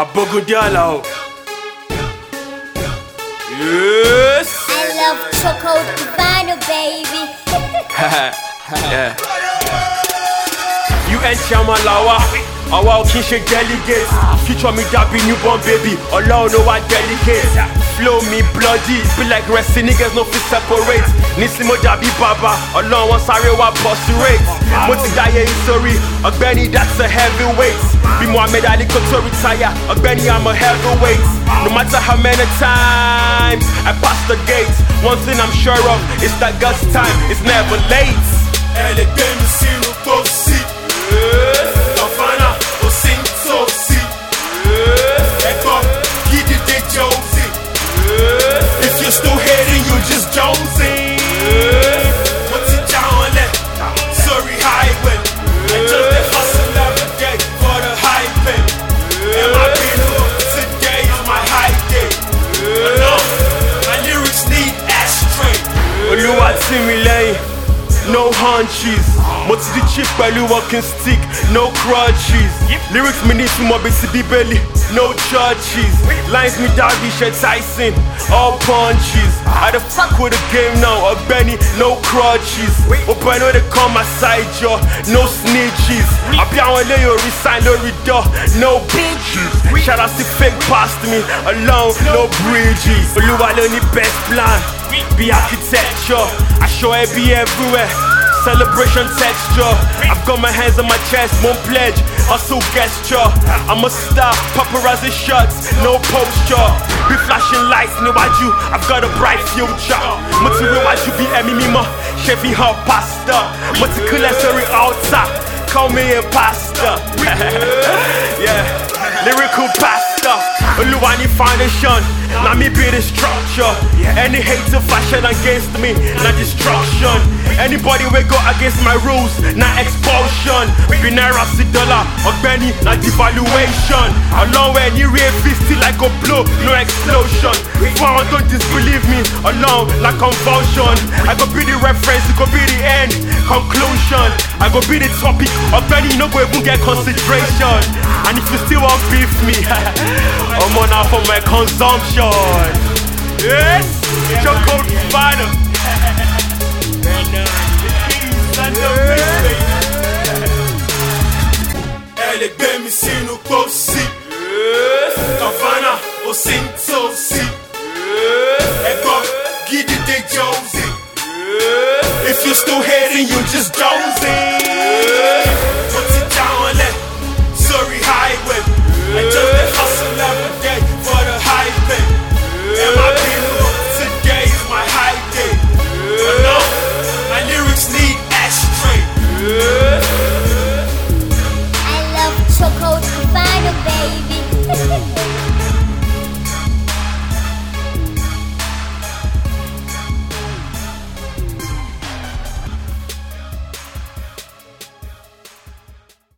Abogodiala. Yes. I love Choco Cubano, baby. Yeah. UN Chairman Lawa. Awa Kinshake delegate. Future me that be newborn baby. Allah know what delicate. Flow me bloody. Be like resting niggas no fit separate. Nislimo Dabi Baba. Allah wants sorry what boss rate. Moti Daye is sorry. Ogbeni that's a heavyweight. Be Muhammad Ali Koto retire. Ogbeni I'm a heavyweight. No matter how many times I pass the gates, one thing I'm sure of is that God's time is never late. Elle est bien ici, nous aussi. Enfana, au Sinto aussi. Et comme Giddy de Josie. If you're still hating, you're just Josie. What's it down left? Sorry, highway. And just the hustle every day for the hype. And my people, today is my high day. My lyrics need ashtray. Oluwa Timilei, no hunches. Moti the chief pẹ̀lú walking stick, no crutches. Lyrics me need to more be belly, no churches. Lines me Darby Shed Tyson, all punches. I the fuck with the game now, Ogbeni, no crutches. Open know they come my side jaw, no snitches. I be on lay your resign, no door, no bitches. Shout out to fake past me, alone, no bridges. Oluwa learn the best plan, be architecture. I show it be everywhere. Celebration texture. I've got my hands on my chest, won't pledge, hustle gesture. I'm a star, paparazzi shots, no posture. Be flashing lights, no you, I've got a bright future. Material you be Emimima, Chevy hot pasta. Meticulously altar, call me a pasta. Yeah, lyrical pasta. Oluwani foundation, now me be the structure. Any hate to fashion against me, not destruction. Anybody will go against my rules, not expulsion. Binara $6, Ogbeni, not devaluation. Along when you real fisty like a blow, no explosion. Found don't disbelieve me, alone like convulsion. I go be the reference, it go be the end, conclusion. I go be the topic, Ogbeni no go even get consideration. And if you still want beef me, I'm on out for my consumption. Yes, Choco Cubano. Elle est bien ici, nous aussi. Enfana, au Sinto aussi. Et comme Giddy de Josie. If you're still hating, you're just Josie.